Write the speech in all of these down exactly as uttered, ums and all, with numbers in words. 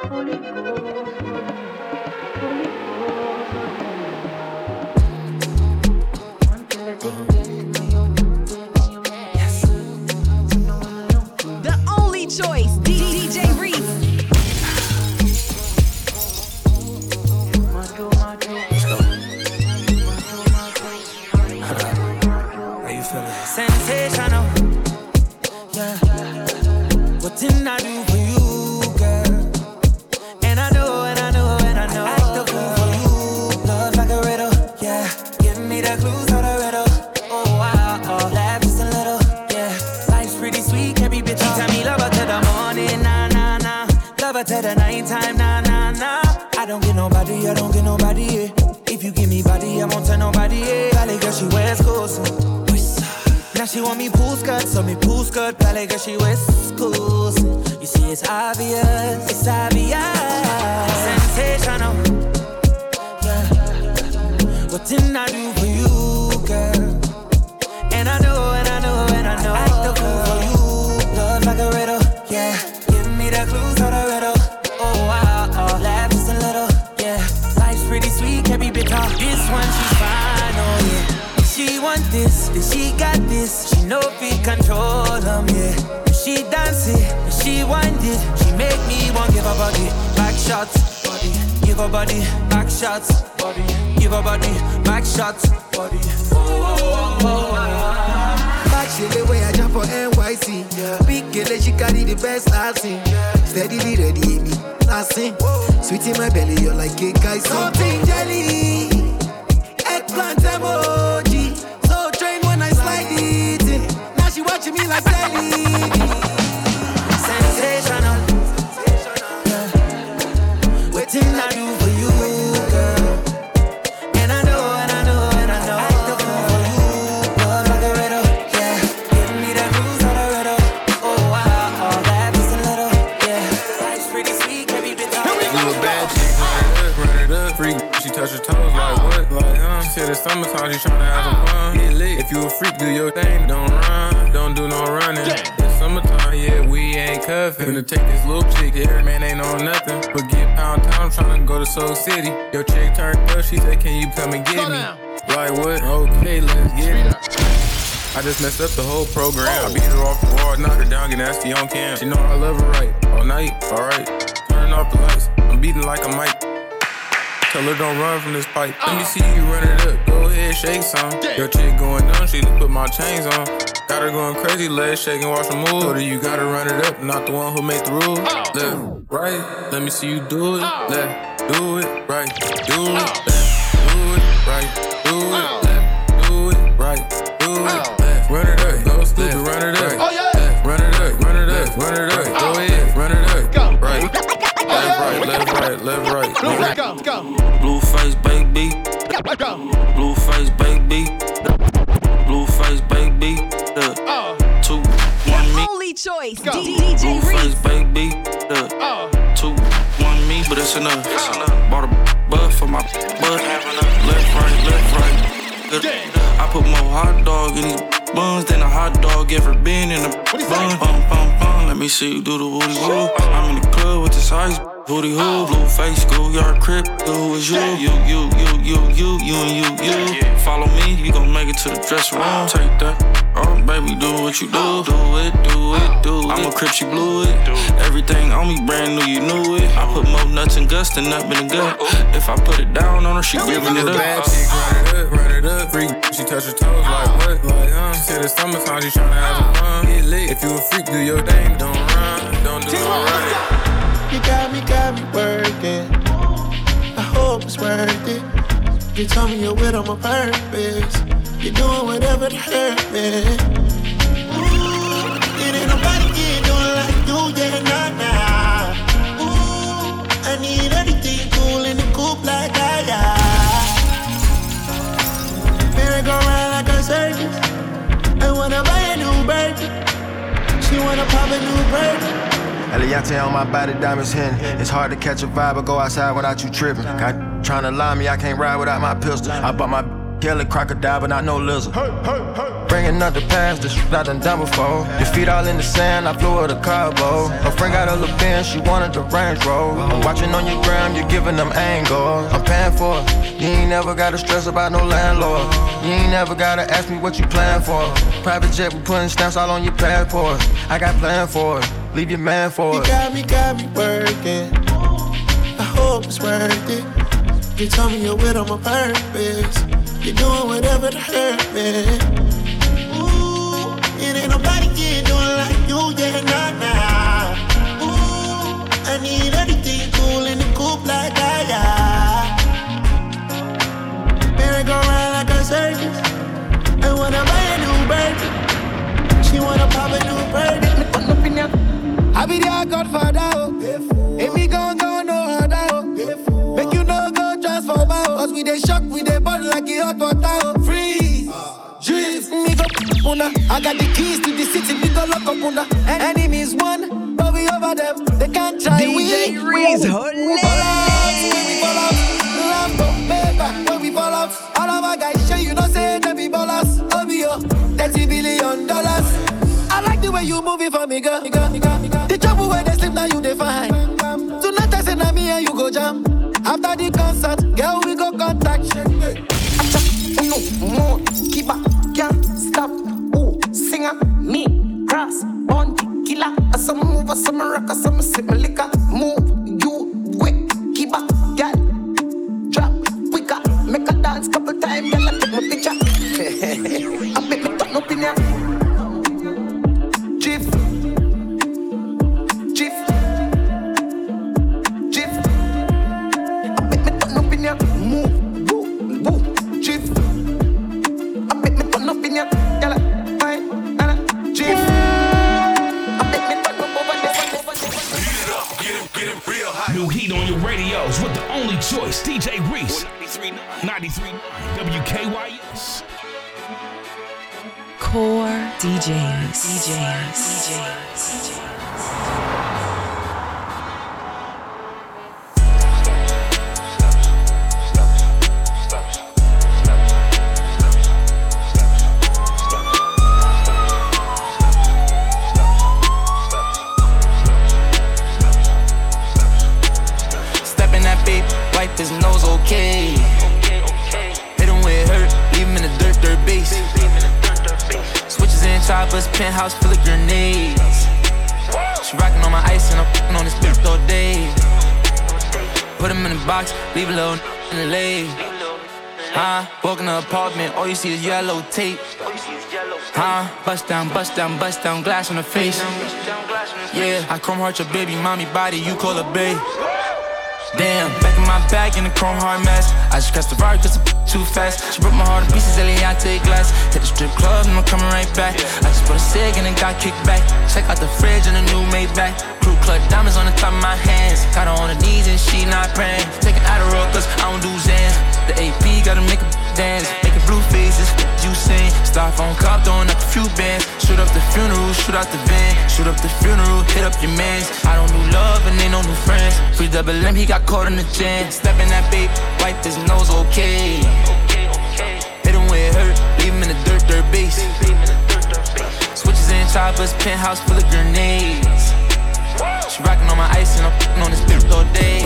Messed up the whole program. I beat her off the wall, knock her down, get nasty on cam. She know I love her right, all night, alright. Turn off the lights, I'm beating like a mic. Tell her don't run from this pipe. Let me see you run it up, go ahead, shake some. Your chick going down, she just put my chains on. Got her going crazy, legs shaking, watch her move. Told her you gotta run it up, not the one who made the rules. Left, right, let me see you do it. Left, do it, right, do it. Left, do it, right, do it. Left, do it, right, do it. Run it up, go stupid, run it up. Oh, yeah. Left, run it up, run it up, run it up. Go ahead, run it up. Go. Right, left, right, left, right, left, right. Go, go. Blue face, baby. Go. Blue face, baby. Blue face, baby. Uh. Two, one me. Only choice, Go. D J Blue Reese. face, baby. Uh. Two, one me, but it's enough. Bought a butt for my butt. Left, right, left, right. I put more hot dog in these buns than a hot dog ever been in a bun. Bum, bum, bum. Let me see you do the woody woo. I'm in the club with this ice. Booty hoo, blue face, schoolyard crib. Who is you? You, you, you, you, you, you, and you, you. Follow me, you gon' make it to the dressing room. Take that. Oh, baby, do what you do. Do it, do it, do it. I'm a crip, she blew it. Everything on me brand new, you knew it. I put more nuts and guts than up in the gut. If I put it down on her, she giving it up. Bad chick, run it up, run it up. Freak, she touch her toes like what? Like, huh? She said it's summertime, she tryna have some fun. Get lit. If you a freak, do your thing. Don't run, don't do no running. You got me, got me working. I hope it's worth it. You told me you're with on my purpose. You're doing whatever to hurt me. Ooh, it ain't nobody here doing like you, yeah, nah, nah. Ooh, I need everything cool in the coupe like that, yeah. Merry go round like a circus. I wanna buy a new burger. She wanna pop a new burger. Eliante on my body, diamonds hitting. It's hard to catch a vibe or go outside without you tripping. God tryna lie me, I can't ride without my pistol. I bought my Kill a crocodile, but not no lizard. Bringing up the past, the shit I done done before. Your feet all in the sand, I flew with a carbo. Her friend got a little Benz, she wanted the Range Rover. I'm watching on your gram, you're giving them angles. I'm paying for it. You ain't never gotta stress about no landlord. You ain't never gotta ask me what you plan for. Private jet, we putting stamps all on your passport. I got plan for it, leave your man for it. You got me, got me working. I hope it's worth it. You told me you're with on my purpose. You're doing whatever to hurt me. Ooh, it ain't nobody here doing like you, yeah, nah, nah. Ooh, I need everything cool in the coupe like that, yeah. Merry go round like a circus. I wanna buy a new bird. She wanna pop a new bird. I be their godfather, oh. If me gon' go no other, oh. Make you no go transfer, oh. Cause we dey shock, we dey burn like a hot water, oh. Freeze, drift, me go puna. I got the keys to the city, me go lock up puna. Enemies won, but we over them. They can't try. D J Reese, When we fall out, Lambo, paper, when we fall out. All of our guys show you no say them be ballers. O B O, thirty billion dollars. I like the way you move it for me, girl. The trouble where they sleep now you define. Tonight I say na me and you go jam. After the concert, girl we go contact. No more, keep up, can't stop. Oh, singer, me, cross, on the killer. I some move, I some rock, I some sip my liquor. Move, you, quick, keep up, girl. Drop, quicker, make a dance couple times, girl. I take my picture. I make me turn up in here. Jiff, Jiff, Jiff. I make me turn up in here. Move, boo, boo, Jiff. I make me turn up in here. Yalla, fine, yalla, Jiff. I make me turn up over there, over there. Heat it up, get it, get it real hot. New heat on your radios with the only choice, D J Reese. ninety-three point nine W K Y S. Core D Js. D Js. D Js. Step in that babe, wipe his nose, okay. Hit him where it hurt, leave him in the dirt, dirt base. Switches in choppers, penthouse full of grenades. She rockin' on my ice and I'm f***ing on this bitch all day. Put him in the box, leave a little in the leg. Huh? Walk in the apartment, all you see is yellow tape. Huh? Bust down, bust down, bust down, glass on the face. Yeah, I chrome heart your baby mommy body, you call her babe. Damn, back in my bag in the chrome hard mess. I just crashed the Ferrari cause I'm too fast. She broke my heart in pieces, Eliante glass. Hit the strip club and I'm coming right back. I just put a cig and then got kicked back. Check out the fridge and the new Maybach. Crew club diamonds on the top of my hands. Got her on her knees and she not praying. Taking Adderall cause I don't do Zans. The A P gotta make a dance. Making blue faces, you sing. Styrofoam cop throwing up a few bands. Shoot up the funeral, shoot out the van. Shoot up the funeral, hit up your mans. I don't do love and ain't no new friends. Free double M, he got caught in the jam. Step in that babe, wipe his nose, okay. Hit him where it hurt, leave him in the dirt, dirt base. Switches in choppers, penthouse full of grenades. She rockin' on my ice and I'm f***ing on this bitch all day.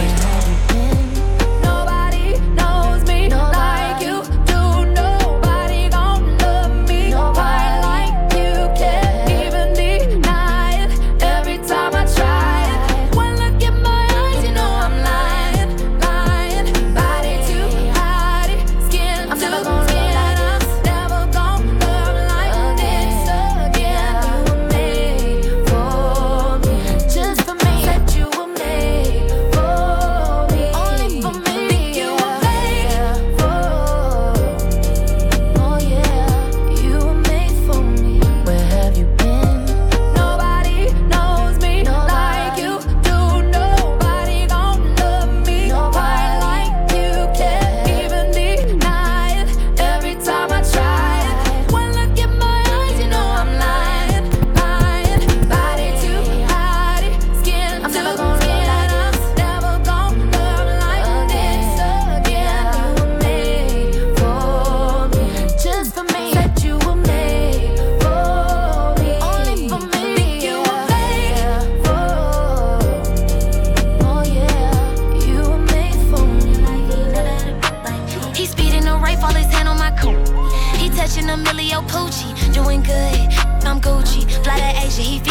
Nobody knows me like you do. Nobody gon' love me quite like you can. Even deny it every time I try it. One look in my eyes, you know I'm lying, lying. Body to body, skin to skin. I'm never gon' love like this again. You were made for me, just for me. Said you were made for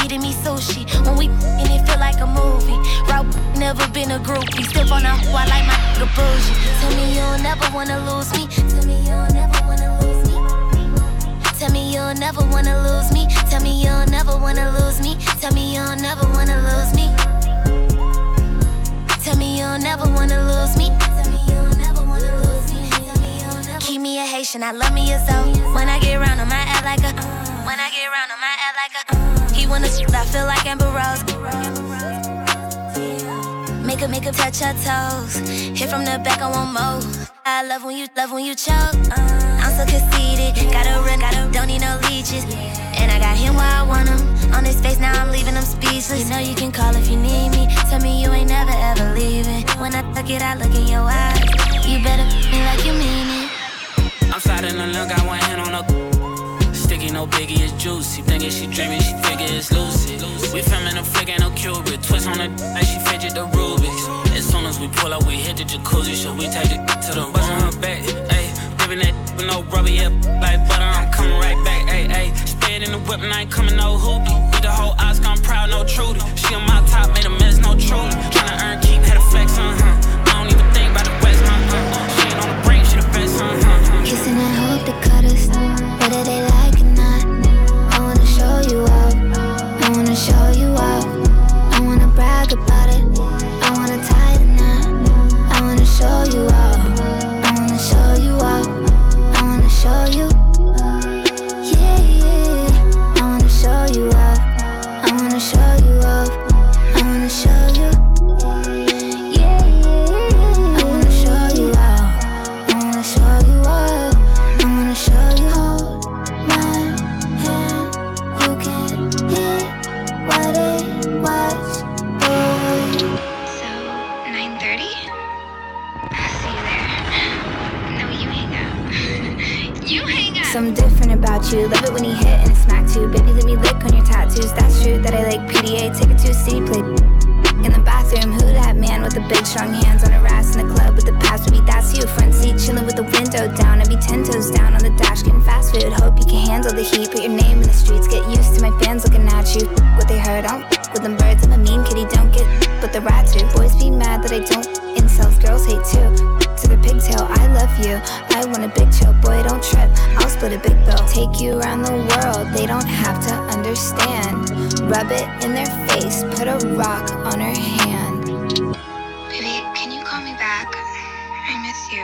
feeding me sushi. When we and it feel like a movie. Route never been a groupie. Still on a who I like my nigga bougie. Tell me you'll never wanna lose me. Tell me you'll never wanna lose me. Tell me you'll never wanna lose me. Tell me you'll never wanna lose me. Tell me you'll never wanna lose me. Tell me you'll never wanna lose me. Tell me you'll never wanna lose me. Keep me a Haitian, I love me a Zoe. When I get around, I'ma act like a. When I get around, I'ma act like a. He wanna shoot, I feel like Amber Rose. Make her, make her touch her toes. Hit from the back, I want more. I love when you, love when you choke. I'm so conceited, got a ring, got a, don't need no leeches. And I got him where I want him. On his face, now I'm leaving him speechless. You know you can call if you need me. Tell me you ain't never ever leaving. When I look it, I look in your eyes. You better me like you mean it. I'm sliding the look, got one hand on her. Sticky, no biggie, it's juicy. Thinking she dreaming, she figure it's lucid. We filming a flick, ain't no Cuban. Twist on it, like she fidget the Rubik's. As soon as we pull up, we hit the jacuzzi. So we take it to the bus on her back. Ayy, dipping that with no rubber, yeah, like butter. I'm coming right back, ayy, ayy. Spade in the whip, and I ain't coming no hoopty. Beat the whole Oscar, I'm proud, no Trudy. She on my top, made a mess, no Trudy. Tryna earn, keep, had a flex on her. I don't even think about the West, huh? She ain't on the break, she the best, huh? Kissing and hope they cut us, whether they like it or not. I wanna show you off, I wanna show you off. I wanna brag about it, I wanna tie the knot. I wanna show you off, I wanna show you off. I wanna show you, yeah, yeah. I wanna show you off, I wanna show you off. I wanna show you, yeah, yeah. I wanna show you off, I wanna show you off. I wanna show you. Hold my hand, you can hear what it was. Oh. So, nine thirty? I'll see you there. No, you hang out. You hang out. Something different about you. Love it when you hit and smack too. Baby, let me lick on your tattoos. That's true that I like P D A. Take it to a city play. In the bathroom, who that man with the big strong hands on her ass in the club with the pass? Maybe that's you. Front seat, chilling with the window down. I'd be ten toes down on the dash, getting fast food. Hope you can handle the heat. Put your name in the streets. Get used to my fans looking at you. What they heard, I don't f- with them birds. I'm a mean kitty, don't get with the rats too. Boys be mad that I don't incels. Girls hate too. To the pigtail, I love you. I want a big chill, boy, don't trip. I'll split a big bill. Take you around the world. They don't have to understand. Rub it in their face. Put a rock on her hand. Baby, can you call me back? I miss you.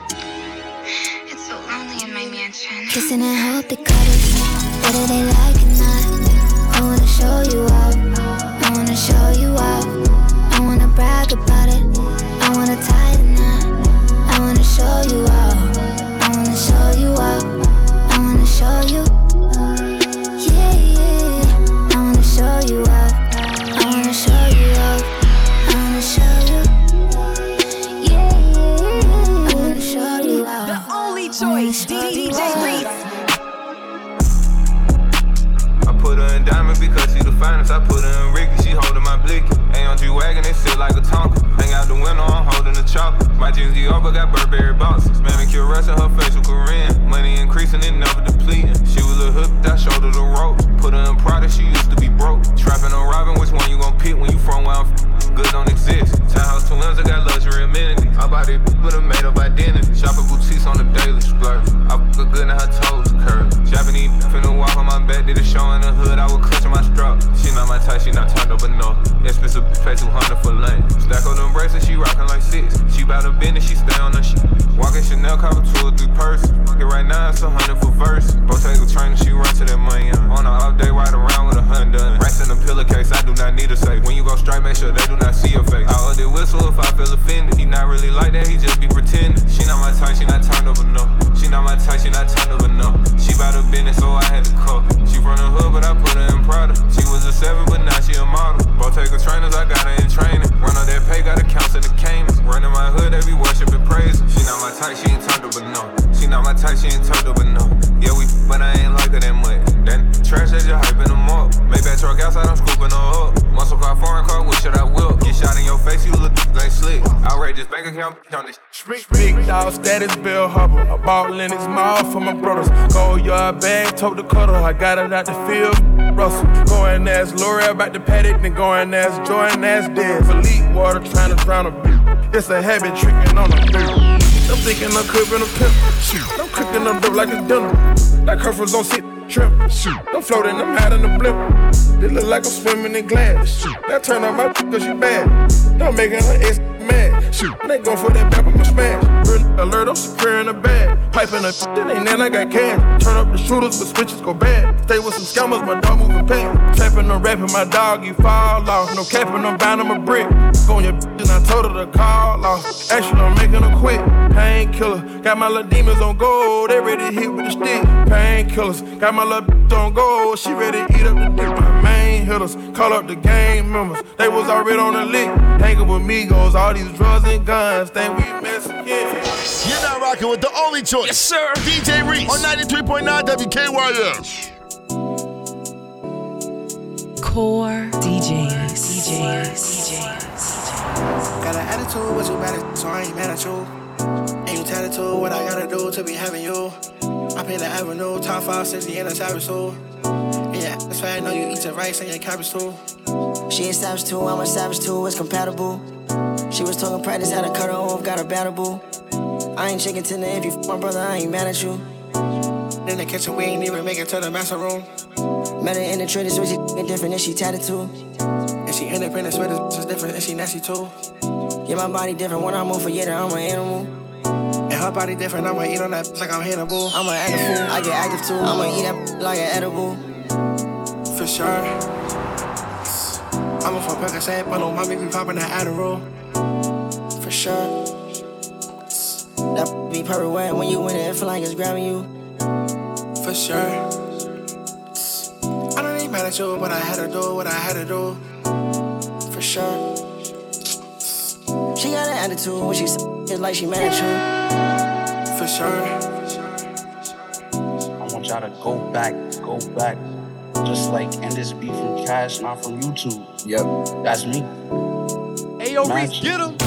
It's so lonely in my mansion. Kissing and hope they cut us, whether they like it or not. I wanna show you off, I wanna show you off. I wanna brag about it, I wanna tie the knot. I wanna show you off, I wanna show you off. I wanna show you, yeah, yeah. I wanna show you off, I wanna show you off. I wanna show you, yeah, yeah. I wanna show you off. The only choice, D J Reese. I put her in diamond because she the finest. I put her in Ricky, she holding my blicky. A M G wagon, they sit like a Tonka. Hang out the window, I'm holding the chopper. My jeans Dior, get Burberry boxes. Manicure rest in her facial Korean. Money increasing, it never depleting. She was a hook, I showed her the rope. Put her in Prada, she used to be broke. Trapping on Robin, which one you gon' pick when you from where I'm f- good don't exist. Townhouse twins, I got luxury amenities. I bought it with a made up identity. Shopping boutiques on the daily splurge. I fuck good in her toes curve. Japanese finna walk on my back, did a show in the hood, I was clutching my strap. She not my type, she not turned up enough. Expensive, pay two hundred for lunch. Stack on them bracelets, she rockin' like six. She bout a business, she stay on her shit. Walking Chanel, copper two or three purses. Fuck it right now, it's a hundred for verse. Bottega trainer, she run to that money. Uh. On a off day, ride around with a Honda. Racks in a pillowcase, I do not need a safe. When you go straight, make sure they do not see your face. I owe the whistle if I feel offended. He not really like that, he just be pretending. She not my type, she not turned up enough. She not my type, she not turned up enough. She bout a business, so I had to call. She from the hood, but I put her in Prada. She was a seven, but now she a model. Bottega trainers, I got her in training. Run on that pay, got accounts in the Caymans. Running my hood, they be worshiping praise. She not my type, she ain't turned up enough. She not my type, she ain't turned up enough. Yeah, we f- but I ain't like her that much. That trash, they just hyping them up. Maybach truck outside, I'm scooping her up. Muscle car, foreign car, what should I whip? Get shot in your face, you look like slick. Outright just bank account on this. Big dog status, Bill Hubble. A ball in his mouth for my brothers. Gold yard bag, tote the cutter. I got it out the field. Russell. Going as L'Oreal back to Paddock, then going as Jordan as dead. Elite water trying to drown a bitch. It's a habit tricking on a bitch. I'm thinking I'm cooking a pimp. Shoot, I'm cooking them dope like a dinner. Like Herford's on sit trim. Shoot, I'm floating, I'm hiding the blimp. They look like I'm swimming in glass. Shoot, that turn on my cause she bad. Don't make her ex mad. Shoot, they go for that back with my smash. Real alert, I'm securing the bag. Piping a shit, ain't then I got cash. Turn up the shooters, but switches go bad. Stay with some scammers, my dog moving past. Trapping and rapping, my dog, you fall off. No capping, I'm bound him a brick. Go on your bitch, and I told her to call off. Actually, I'm making her quit. Painkiller, got my little demons on gold. They ready to hit with the stick. Painkillers, got my little bitch on gold. She ready to eat up the dick. My main hitters, call up the gang members. They was already on the lick. Hanging with Migos, all these drugs and guns. Think we Mexican. You're not rocking with the only choice. Yes, sir. D J Reese on ninety-three point nine W K Y S. Core D Js. D Js. D Js. Got an attitude, but you better, so I ain't mad at you. Ain't you tattooed, what I gotta do to be having you? I pay the avenue, top five, sixty in a savage soul. Yeah, that's why I know you eat your rice and your cabbage too. She a savage too, I'm a savage too, it's compatible. She was talking practice, had to cut her off, got a battable. I ain't chicken tender, if you f my brother, I ain't mad at you. In the kitchen, we ain't even make it to the master room. Met her in the trade, so she f***ing different and she tatted too. And she independent, sweater, just different and she nasty too. Yeah, my body different, when I move for yeah, I'm an animal. And her body different, I'ma eat on that like I'm Hannibal. I'm an active fool, I get active too. I'ma eat that like an edible. For sure. I'm a fuck Percocet, but no mommy be popping that Adderall. For sure. That be perfect wet when you in it, it feel like it's grabbing you. For sure. I don't ain't mad at you, but I had to do what I had to do. For sure. She got an attitude when she s***, it's like she mad at you. For sure. I want y'all to go back, go back. Just like end this beef from Cash, not from YouTube. Yep, that's me. Hey, yo, Reese, get him.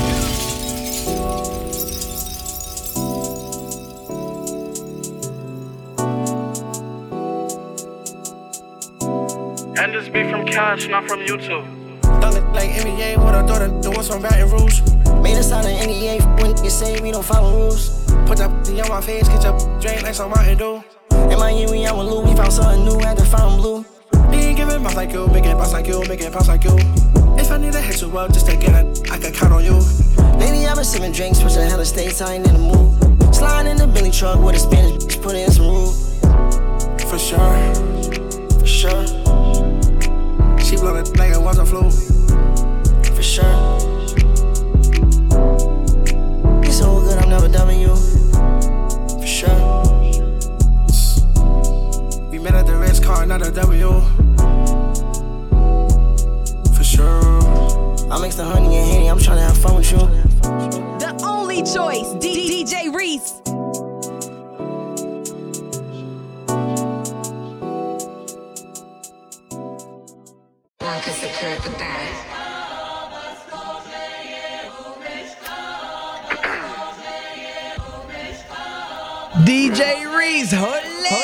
And this beef from Cash, not from YouTube. Done it like N B A with a daughter, the ones from Baton Rouge. Made us out of N E A when you say we don't follow rules. Put that on my face, get your drain like some Mountain Dew. In my year, we out with Lou, we found something new, had to find blue. They ain't giving bounce like you, make it bounce like you, make it bounce like you. If I need to hit you up just to get it, I can count on you. Lately, I've been sipping drinks, pushing hella states, I ain't in the mood. Sliding in the Billy truck with a Spanish bitch, put in some room. For sure. For sure. She blow it like it was a flute. For sure. It's so good, I'm never dubbing you. For sure. We met at the Ritz car, not a W. For sure. I mix the honey and Henny, I'm tryna have fun with you. The only choice, D- DJ Reese. D J Reese, holy.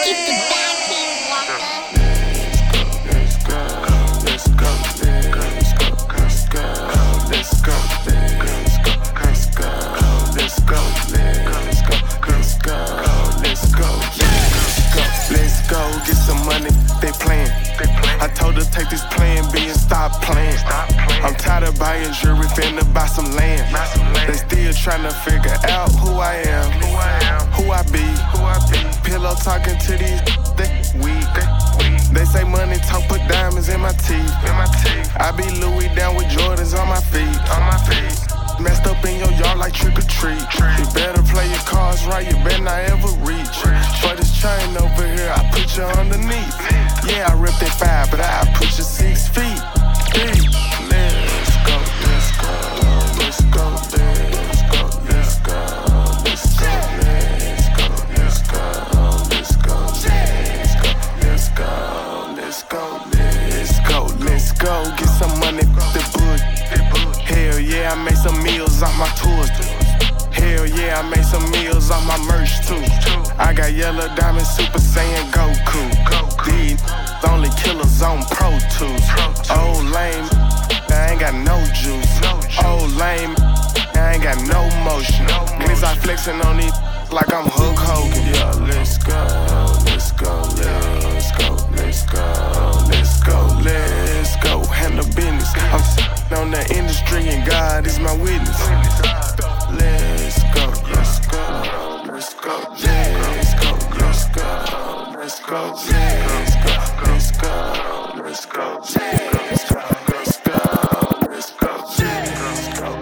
Let's go, get some money, they playin'. I told her take this plan B and stop playing. I'm tired of buying jewelry, finna buy some land. They still tryna figure out who I am, who I be. Pillow talking to these, they weak. They say money talk, put diamonds in my teeth. I be Louis down with Jordans on my feet. Messed up in your yard like trick or treat. You better play your cards right, you better not ever reach. For this chain over here, I put you underneath. Yeah, I ripped that five, but I put you six feet. Hey, let's go, let's go, let's go, let's go, let's go, let's go, let's go, let's go, let's go, let's go, let's go, let's go, let's go, get some money, the book. Hell yeah, I made some meals off my tours. Hell yeah, I made some meals off my merch too. I got yellow diamond super saiyan Goku. These only killers on Pro Tools. Old lame, I ain't got no juice. Old lame, I ain't got no motion. Niggas I flexing on these like I'm Hulk Hogan. Yeah, let's go, let's go, let's go, let's go, let's go, let's go. Handle business. I'm on the industry and God is my witness. Let's go, let's go, let's go, let's go, let's go, let's go, let's go, let's go, let's go, let's go, let's go, let's go, let's go, let's go.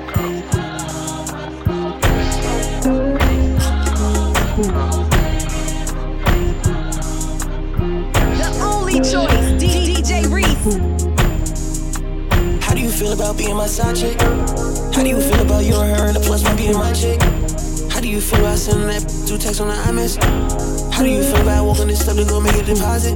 The only choice, D J Reese. How do you feel about being my side chick? How do you feel about you and her and the plus one being my chick? How do you feel about sending that two texts on the iMess? How do you feel about walking this stuff to go make a deposit?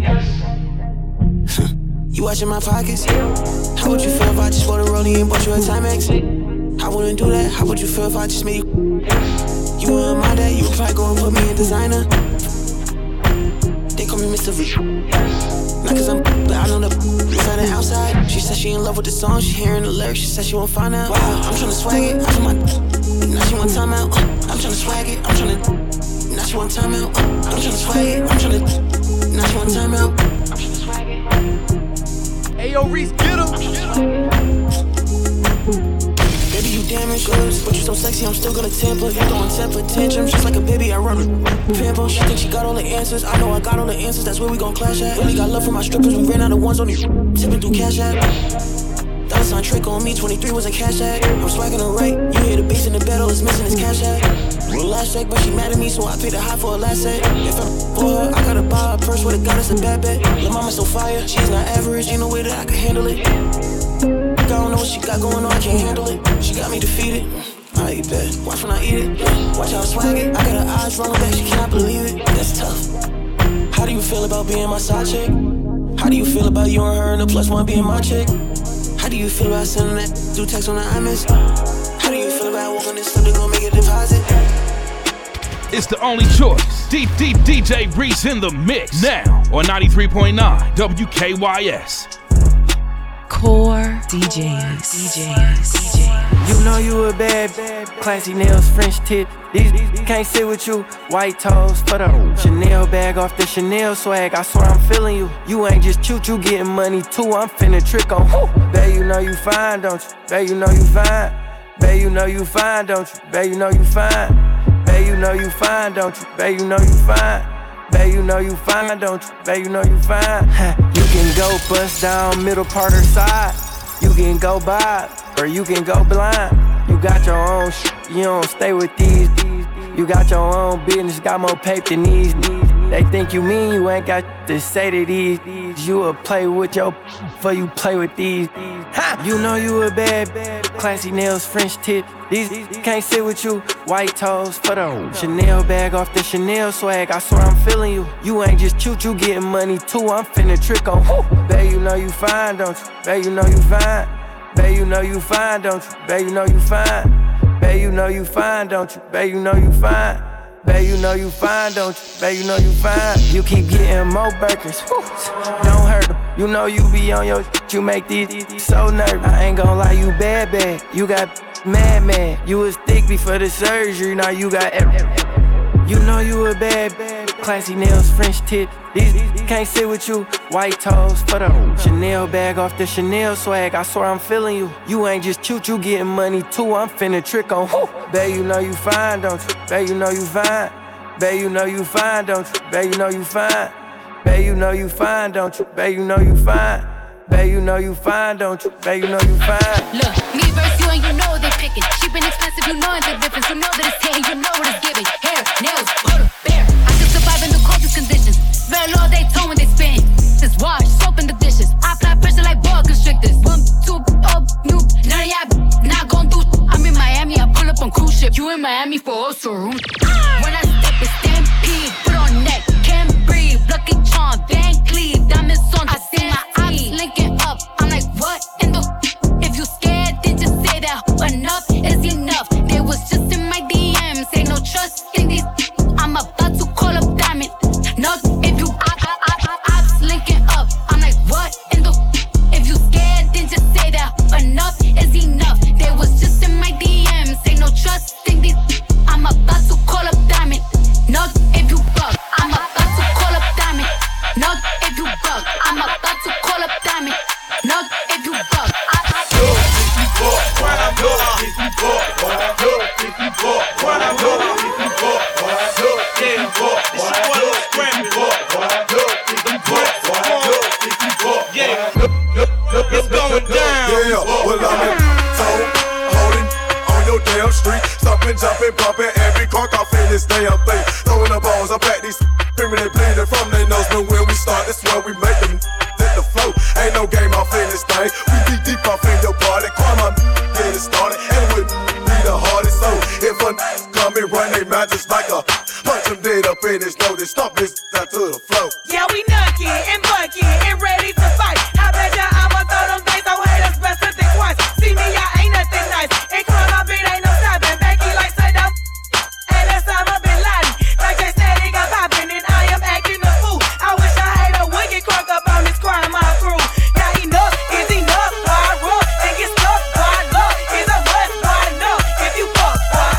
You watching my pockets? How would you feel if I just bought a rollie and bought you a Timex? I wouldn't do that. How would you feel if I just made you? You weren't my dad, you would probably go and put me in designer. They call me Mister V. Not cause I'm, but I know the inside and outside. She said she in love with the song, she hearing the lyrics, she said she won't find out. Wow, I'm tryna swag it, I put my, now she want time out. I'm tryna swag it, I'm tryna, now she want time out. I'm tryna swag it, I'm tryna, now she want time out. I'm tryna swag it. Ayo, Reese, get him. Baby, you damaged goods, but you so sexy, I'm still gonna temper. You throwing temper tantrums, just like a baby, I run a pimple. She think she got all the answers, I know I got all the answers, that's where we gon' clash at. Really got love for my strippers, we ran out of ones on you, tipping through cash app. Dollar sign trick on me, twenty-three was a cash act. I'm swagging her right, you hear the bass in the bed, all it's missing is cash act. Real last check, but she mad at me, so I paid her high for a last set. If I'm for her, I gotta buy a purse, with a gun, it's a bad bet. Lil' mama so fire, she's not average, ain't no way that I can handle it. I don't know what she got going on, I can't handle it. She got me defeated. I eat bet. Watch when I eat it. Watch how I swag it. I got her eyes rolling back, she cannot believe it. That's tough. How do you feel about being my side chick? How do you feel about you and her and the plus one being my chick? How do you feel about sending that do text on the iMess? How do you feel about walking this stuff to go make a deposit? It's the only choice. D D D J Reese in the mix now on ninety-three point nine W K Y S. Core D Js, D Js, D Js. You know you a bad, bad, classy nails, French tip. These, these can't sit with you. White toes for the Chanel bag off the Chanel swag. I swear I'm feeling you. You ain't just cute, you getting money too. I'm finna trick on who? Babe, you know you fine, don't you? Babe, you know you fine. Babe, you know you fine, don't you? Babe, you know you fine. Babe, you know you fine, don't you? Babe, you know you fine. Babe, you know you fine, don't you? Babe, you know you fine. You can go bust down middle part or side. You can go by, or you can go blind. You got your own shit, you don't stay with these, these. You got your own business, got more paper than these, these. They think you mean, you ain't got to say to these, these. You will play with your before you play with these, these. Ha! You know you a bad, bad, classy nails, French tip. These, these can't sit with you. White toes for the Chanel bag off the Chanel swag. I swear I'm feeling you. You ain't just cute, you getting money too. I'm finna trick on who? Babe, you know you fine, don't you? Babe, you know you fine. Babe, you know you fine, don't you? Babe, you know you fine. Babe, you know you fine, don't you? Babe, you know you fine. Babe, you know you fine, don't you? Babe, you know you fine. You keep getting more Birkins. Don't hurt them. You know you be on your shit, you make these, these so nervous. I ain't gon' lie, you bad, bad. You got mad, mad. You was thick before the surgery, now you got everything. You know you a bad, bad, classy nails, French tip. These, these can't sit with you. White toes for the Chanel bag off the Chanel swag. I swear I'm feeling you. You ain't just cute, you getting money too. I'm finna trick on who? Babe, you know you fine, don't you? Babe, you know you fine. Babe, you know you fine, don't you? Babe, you know you fine. Babe, you know you fine, don't you? Babe, you know you fine. Babe, you know you fine, don't you? Babe, you know you fine. Look, me versus you and you know they picking. Cheap and expensive, you know the difference. You know that it's hitting, you know what it's giving. Hair, nails, butter, bear. I can survive in the coldest conditions. Very low, they tone when they spin. This wash, soap in the dishes. I apply pressure like boa constrictors. One, two, oh, new. None of y'all not gon' do. I'm in Miami, I pull up on cruise ship. You in Miami for also room. When I step, it's stampede. Put on neck, can't breathe. Lucky charm, Van Cleave. Diamonds on, I see my eyes linking up. I'm like, what in the? If you scared, then just say that. Enough is enough. Stomping, jumping, bumping, every cork off in this damn thing. Throwing the balls up at these pyramid bleeding from their nose. But when we start, that's when we make them hit the flow. Ain't no game off in this thing. We be deep off in your party. Crime on get it started, and it would be the hardest. So if a come and run they mouth just like a punch them dead up in this nose, they stomp this out to the flow. Yeah, we nucky and bucky and ready to fight. How bad ya I'ma throw them things, so haters best to think twice. See me, I ain't nothing nice. And crime I beat ain't no stopping. Becky like Saddam, and that's Osama Bin Laden. Like they said, it got poppin', and I am acting a fool. I wish I had a wicked crunk up on this crime my crew. Now enough is enough, why I run and get stuck, why I love is a must, why I know if you fuck, why.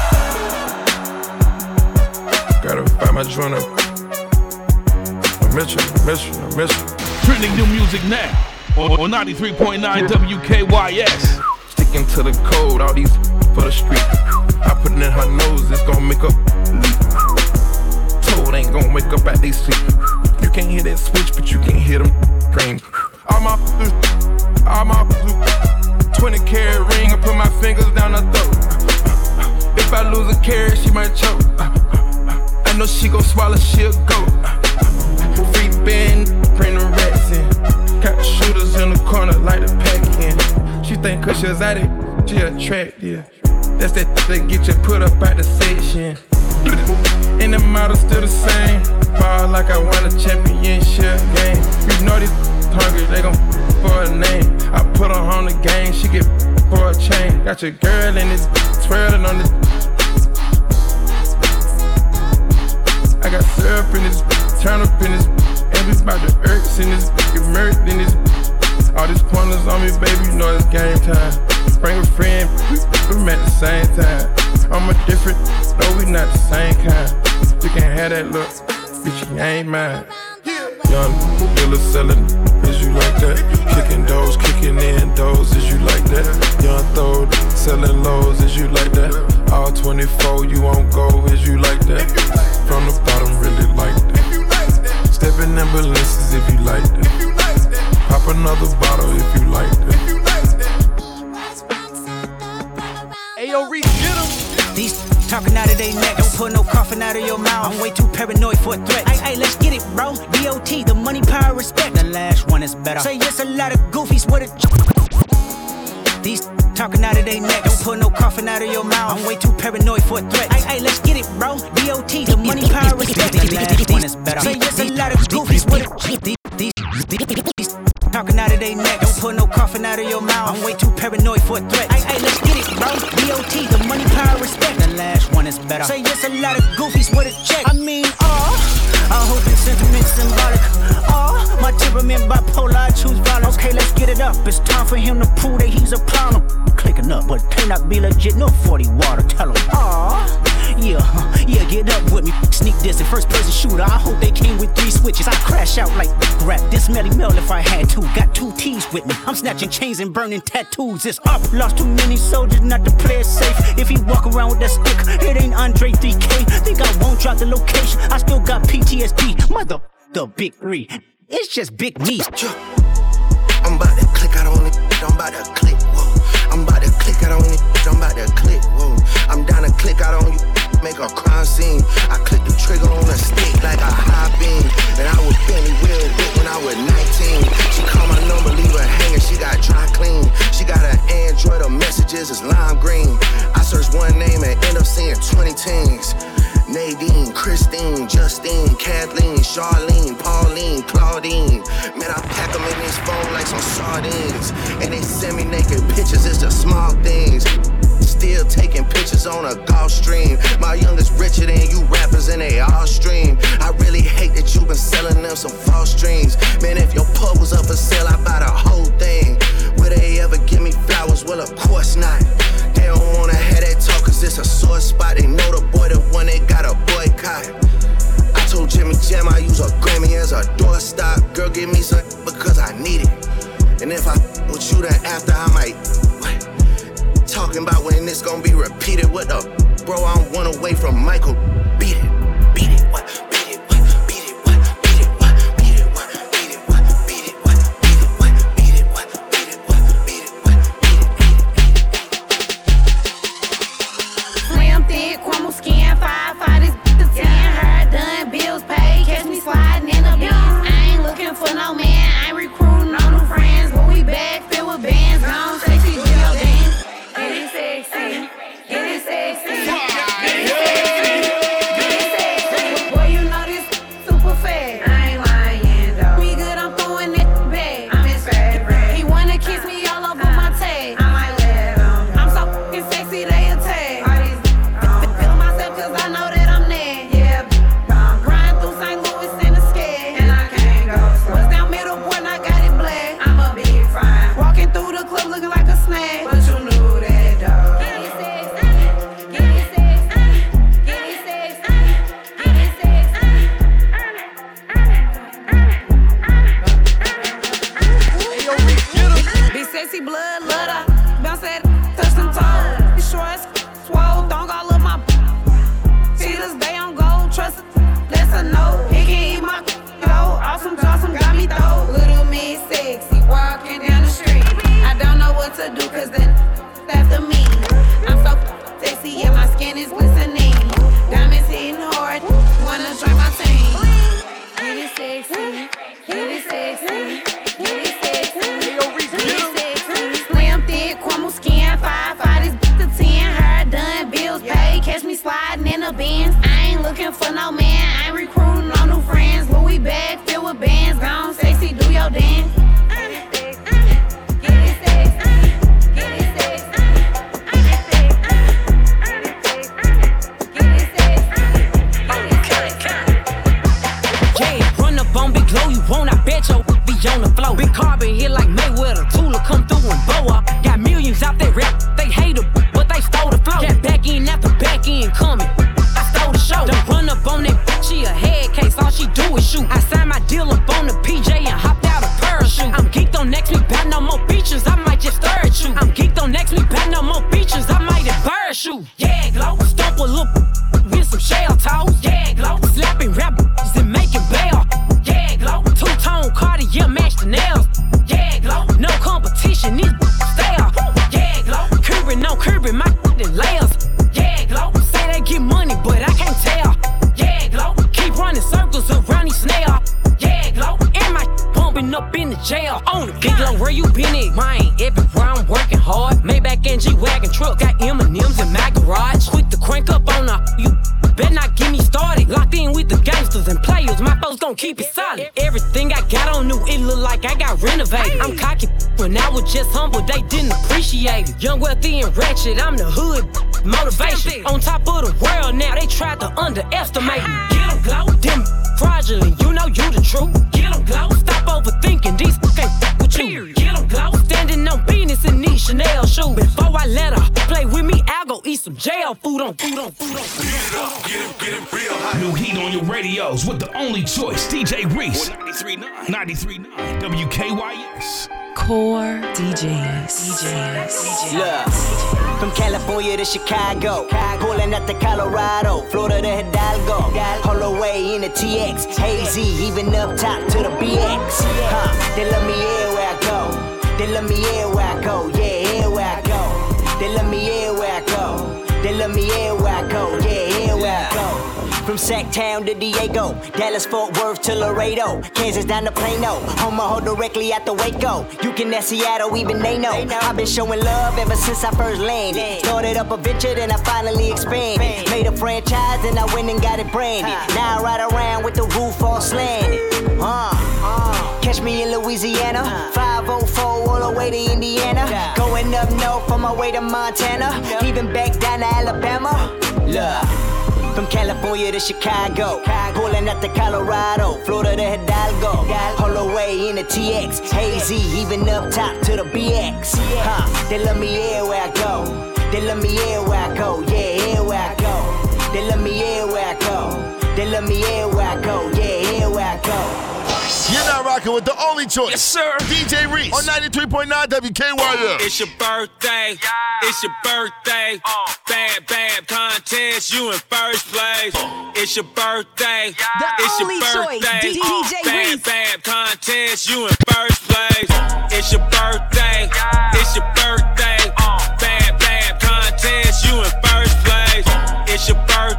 Gotta find my joint up. I miss you, I miss you, I miss you. Trending new music now on ninety-three point nine W K Y S. Sticking to the code, all these for the street. I put it in her nose, it's gon' make up leak. Toad ain't gon' wake up at they sleep. You can't hear that switch, but you can hear them scream. All my all my twenty carat ring, I put my fingers down her throat. If I lose a carat, she might choke. I know she gon' swallow, she'll go. Free band, bring the rats in. Got shooters in the corner, like the pack in. She think cause she's at it, she attractive. That's that that get you put up at the section. And the model still the same. Ball like I won a championship game. You know these hungry, they gon' for a name. I put her on the game, she get for a chain. Got your girl in this, twirling on this. I got syrup in this, turn up in this, and we bout the irks in this, get murked in this. All these pointers on me, baby, you know it's game time. Bring a friend, we met at the same time. I'm a different, no, we not the same kind. You can have that look, bitch, you ain't mine. Young dealer selling, is you like that? Kicking doors, kicking in doors, is you like that? Young throw, selling lows, is you like that? All twenty-four, you won't go, is you like that? From the bottom, really like that. Stepping in ambulances, if you like that. Pop another bottle, if you like that. Ayo, Reese, get him. These talking out of their neck, don't put no coffin out of your mouth. I'm way too paranoid for a threat. Hey, hey, let's get it, bro. D O T, the money, power, respect. The last one is better. Say yes, a lot of goofies with a. These talking out of their neck, don't put no coffin out of your mouth. I'm way too paranoid for a threat. Hey, hey, let's get it, bro. D O T, the money, power, respect. The last one is better. Say yes, a lot of goofies with a. These, these, these, these talking out of their neck, don't put no coffin out of your mouth. I'm way too paranoid for a threat. Hey, hey, let's get it, bro. D O T, the money, power, respect. The last one is better. Say yes, a lot of goofies with a check. I mean, oh, I hope it's sentiment symbolic. Oh, my temperament bipolar, I choose violence. Okay, let's get it up. It's time for him to prove that he's a problem. Clicking up, but cannot be legit. No forty water, tell him. Oh, yeah, huh, yeah, get up with me. Sneak this and first person shooter. I hope they came with three switches. I crash out like rap. This Melly Mel if I had to. Got two T's with me. I'm snatching chains and burning tattoos. It's up. Lost too many soldiers, not to play it safe. If he walk around with that stick, it ain't Andre three K. Think I won't drop the location. I still got P T S D. Mother, the big three. It's just big me. I'm about to click out on it. I'm about to click. Whoa. I'm about to click out on it. I'm about to click. Whoa. I'm down to click out on you. Make a crime scene. I click the trigger on a stick like a high beam. And I was Benny Will Whip when I was nineteen. She called my number, leave her hanging. She got dry clean. She got an Android, her messages is lime green. I searched one name and end up seeing twenty teens. Nadine, Christine, Justine, Kathleen, Charlene, Pauline, Claudine. Man, I pack them in this phone like some sardines. And they send me naked pictures, it's the small things. Still taking pictures on a golf stream. My youngest richer than you rappers and they all stream. I really hate that you been selling them some false dreams. Man, if your pub was up for sale, I buy the whole thing. Will they ever give me flowers? Well, of course not. They don't wanna have that talk cause it's a sore spot. They know the boy the one they got a boycott. I told Jimmy Jam I use a Grammy as a doorstop. Girl, give me some because I need it. And if I with you then after I might what? Talking about when this gonna be repeated. What the bro, I'm one away from Michael. Beat it, beat it, what? Beat it, what? Beat it, what? Beat it, what? Beat it, what? Beat it, what? Beat it, what? Beat it, what? Beat it, what? Beat it, what? Beat it, what? Beat it, what? Slam skin, five, five, this the ten. Hair done, bills paid, catch me sliding in the Benz. I ain't looking for no man, I ain't recruiting no new friends. But we back, filled with bands, gone sexy, do your dance. Get it sexy, get it sexy, get it sexy, get it sexy. Boy, you know this super fat. I ain't lying though. We good, I'm throwing it back. I'm his favorite. He wanna kiss me all over my tag. I might let him. I'm so fucking sexy, they attack. All these feel myself 'cause I know that I'm next. Yeah, I'm riding through Saint Louis in the skate, and I can't go slow. What's down middle, boy, and I got it black. I'm a big fry. Walking through the club looking like a snack, but you knew that dog. Get it sexy, get it sexy, get it sexy, get it sexy. Big sexy blood, love her. Bounce that, touch them toes. These shorts, swole, don't all of my. See this day on gold, trust it, that's a no. He can eat my go. Awesome, awesome, got me though. Little me sexy, walking down the street. I don't know what to do 'cause then after me. I'm so sexy, yeah, my skin is glistening. Diamonds hitting hard, wanna try my team. Get it sexy, get it sexy, get it sexy, get it sexy. Slim thick, Cuomo skin, five, five, this the ten. Hair done, bills paid, catch me sliding in the Benz. I ain't looking for no man, I ain't recruiting no new friends. But we back, filled with bands, gone sexy, do your dance. Won't I bet your be on the floor? Big carbon here like Mayweather. Tula come through and blow up. Got millions out there rap. They hate her, but they stole the flow. Got back in after back in coming. I stole the show. Don't run up on that. She a head case. All she do is shoot. I signed my deal up on the P J and hopped out a parachute. I'm geeked on next week. Bout no more beaches. I might just stir at you. I'm geeked on next week. Bout no more beaches. I might embarrass you. Yeah, glow. Stomp a little with some shell toes. Yeah, glow. Slapping rappers and making bail. Yeah, glow. Two-tone Cartier match the nails. Yeah, glow. No competition, these stale. Yeah, glow. Curbing, no curbing, my in layers. Yeah, glow. Say they get money, but I can't tell. Yeah, glow. Keep running circles around these snail. Yeah, glow. And my bumping up in the jail. On it, big glow, where you been at? Mine, everywhere I'm working hard. Maybach and G-Wagon truck, got M and M's in my garage. Quick to crank up on her. You better not get me started. Locked in with the gangsters and players. My folks gon' keep it solid. Everything I got on new, it look like I got renovated. I'm cocky when I was just humble, they didn't appreciate it. Young, wealthy, and ratchet, I'm the hood. Motivation on top of the world now, they tried to underestimate me. Get 'em glow, them fraudulent, you know you the truth. Get 'em glow, stop overthinking, these can't fuck with you. Get em glow, standing on business in these Chanel shoes. Before I let her play with me, I'll go eat some jail food on food on food on food. Get it up, get it, get it real hot. New heat on your radios with the only choice, D J Reese. ninety-three point nine ninety-three point nine W K Y S. Core D Js. D Js. Look, from California to Chicago, pulling up to Colorado, Florida to Hidalgo, all the way in the T X, hazy, even up top to the B X. Huh? They love me everywhere I go. They love me everywhere I go. Yeah, everywhere I go. They love me everywhere I go. They love me everywhere I go. Yeah, everywhere I go. From Sacktown to Diego, Dallas, Fort Worth to Laredo, Kansas down to Plano, Omaha directly out the Waco. You can ask Seattle, even they know. I've been showing love ever since I first landed. Started up a venture, then I finally expanded. Made a franchise, then I went and got it branded. Now I ride around with the roof all slanted. Uh, uh. Catch me in Louisiana, five oh four all the way to Indiana. Going up north on my way to Montana, even back down to Alabama. Look. From California to Chicago, pulling up to Colorado, Florida to Hidalgo, all the way in the T X, hazy, even up top to the B X. Huh? They love me everywhere I go. They love me everywhere I go. Yeah, everywhere I go. They love me everywhere I go. They love me everywhere I go. Yeah, everywhere I go. You're not rocking with the only choice. Yes, sir. D J Reese on ninety-three point nine W K Y S. It's your birthday. Yeah. It's your birthday. Uh. Bad, bad contest. You in first place. Uh. It's your birthday. Yeah. It's your birthday. D J uh. Reese. Bad, bad contest. You in first place. Uh. It's your birthday. Yeah. It's your birthday. Uh. Bad, bad contest. You in first place. Uh. It's your birthday.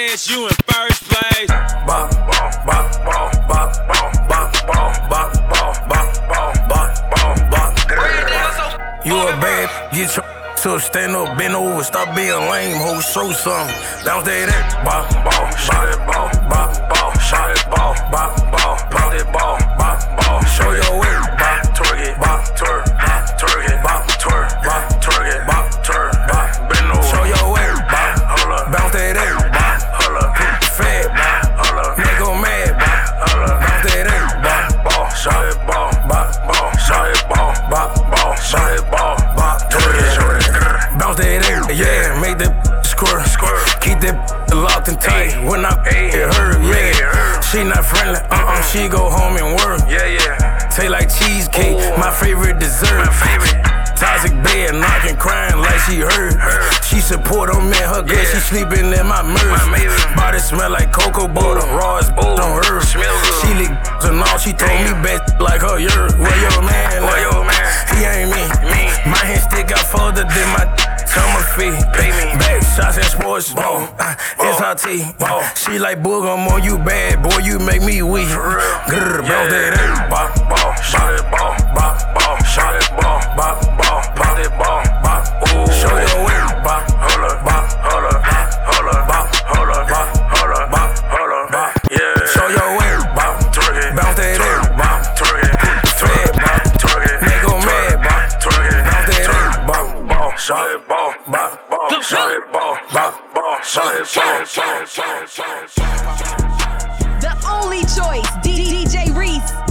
contest, you in first place. Bop, bop, bop, bop, bop, bop, bop, bop, bop, bop, bop, bop, bop, bop. You a bad, get your to stand up, bend over, stop being lame, ho, show something. Downstairs that bop, bop, shot it, bop, bop, bop, shot it, bop, bop, bop, bop it, bop, bop, bop. Show your way, bop, twerk it, bop, twerk, bop, twerk it, bop, twerk, bop, twerk it, bop, twerk, bop, bend over. Show your way, bop, hold up, bounce that ass, bop, hold up, fat, bop, hold up, make 'em mad, bop, hold up, bounce that ass, bop, bop, shot it, bop, bop, bop, shot it, bop, bop, bop, shot it, bop, bop, twerk it. Bounce that air, yeah, make that squirt, squirt. Keep that locked and tight. When I it hurt, yeah. She not friendly, uh-uh, she go home and work. Yeah, yeah. Taste like cheesecake, my favorite dessert. My favorite. Toxic bed, knocking, crying like she hurt. She support on me, her good, she sleeping in my merch. Body smell like cocoa butter, raw as on her. She lick and all, she told me best like her yurt. Where your man? Where your man? He ain't me. My hand stick out further than my summer fee. Back shots and sports, oh, it's her tea. She like boog, I'm on you bad, boy, you make me weak. Grrr, bounce that ass, bop, bop, shot it, bop, bop, bop, shot it, bop, bop, bop, bop it, bop, bop, ooh. Show your way, bop, hold up, bop, hold up, hold up, bop, hold up, bop, hold up, bop, hold up, bop, yeah. Show your way, bop, twerk it, bounce that ass, bop, twerk it, fat, bop, twerk it, make 'em mad, bop, twerk it, bounce that ass, bop, bop, shot it, bop, bop, bop, shot it, bop, bop, bop, shot it, bop, bop, bop. The only choice, D J Reese.